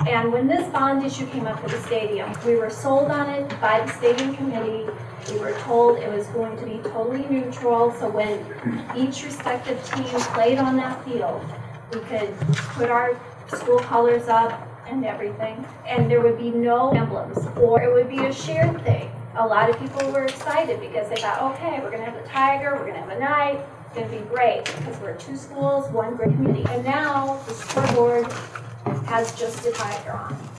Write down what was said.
And when this bond issue came up for the stadium, we were sold on it by the stadium committee. We were told it was going to be totally neutral, so when each respective team played on that field, we could put our school colors up and everything, and there would be no emblems, or it would be a shared thing. A lot of people were excited because they thought, okay, we're gonna have the tiger, we're gonna have a knight, it's gonna be great because we're two schools, one great community. And now the scoreboard has just a tiger on it.